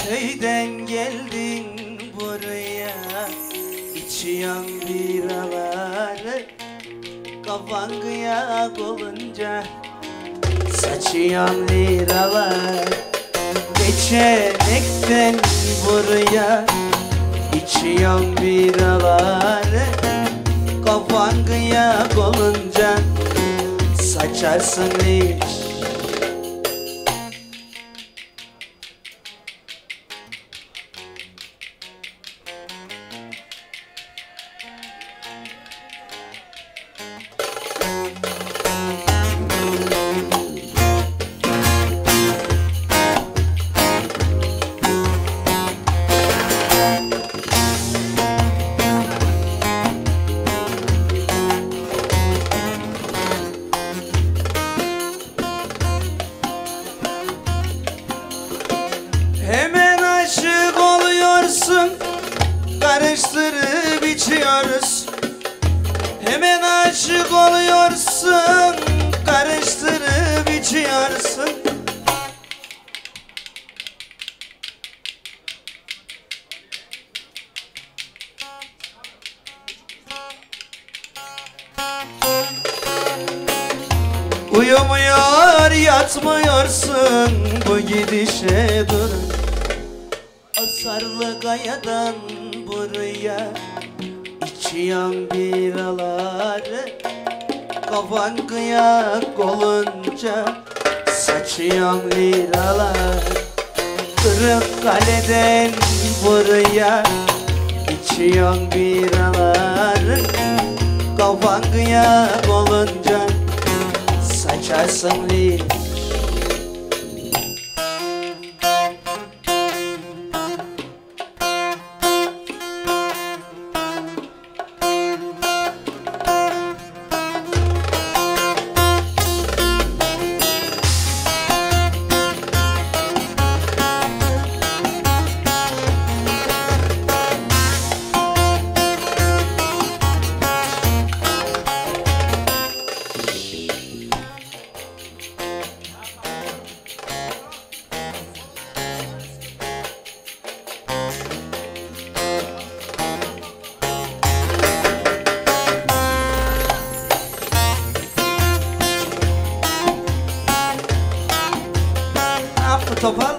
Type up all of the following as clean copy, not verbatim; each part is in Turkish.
Köyden geldin buraya, içiyorsun biraları. Kafan kıyak olunca saçıyorum liralar. Geçenekten buraya, içiyorsun biraları. Kafan kıyak olunca saçarsın liralar. Hemen aşık oluyorsun, karıştırıp içiyoruz. Hemen aşık oluyorsun, karıştırıp içiyorsun. Uyumuyor, yatmıyorsun bu gidişe dur. Asarlı kayadan buraya, içiyorsun biraları. Kafan kıyak olunca saçıyorsun liralar. Kırıkkale'den buraya, içiyorsun biraları. Kafan kıyak olunca saçarsın liralar. Topal.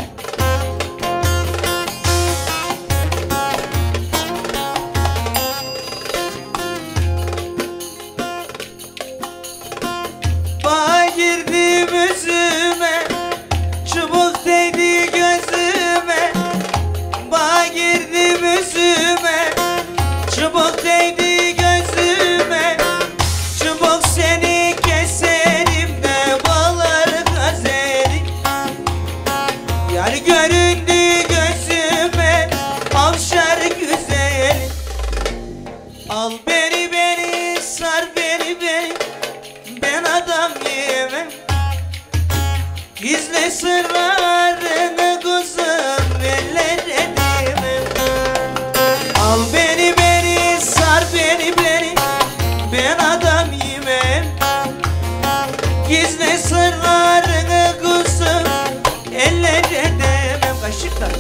Bağa girdim üzüme, çubuk değdi gözüme. Bağa girdim üzüme, çubuk değdi gözüme. Çubuk seni keserim de bağlar gazerim. Yar göründü gözüme, avşar güzel. Al beni beni, sar beni beni, ben adam yemem. Gizli sırlarını kuzum ellere demem. Al beni beni, sar beni beni, ben adam yemem. Gizli sırlarını kuzum ellere demem. Kaşıklar.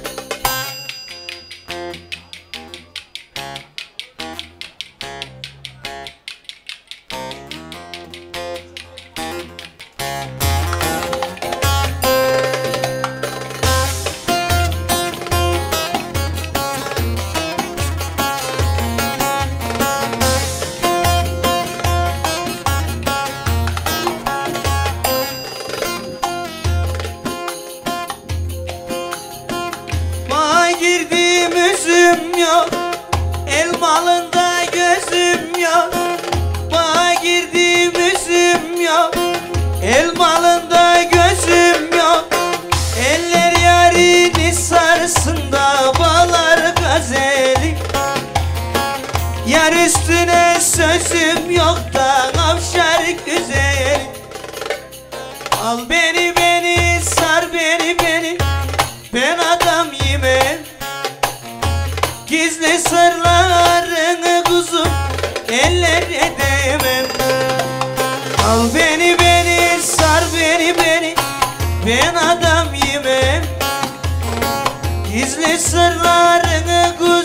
Girdim üzüm yok, elmalında gözüm yok. Bağa girdim üzüm yok, elmalında gözüm yok. Eller yarini sarsın da bağlar gazeli. Yar üstüne sözüm yok da avşar güzel. Al beni beni, sar beni beni, ben adam yemem. Gizli sırlarını kuzum ellere demem. Al beni beni, sar beni beni, ben adam yemem. sırlarını kuzum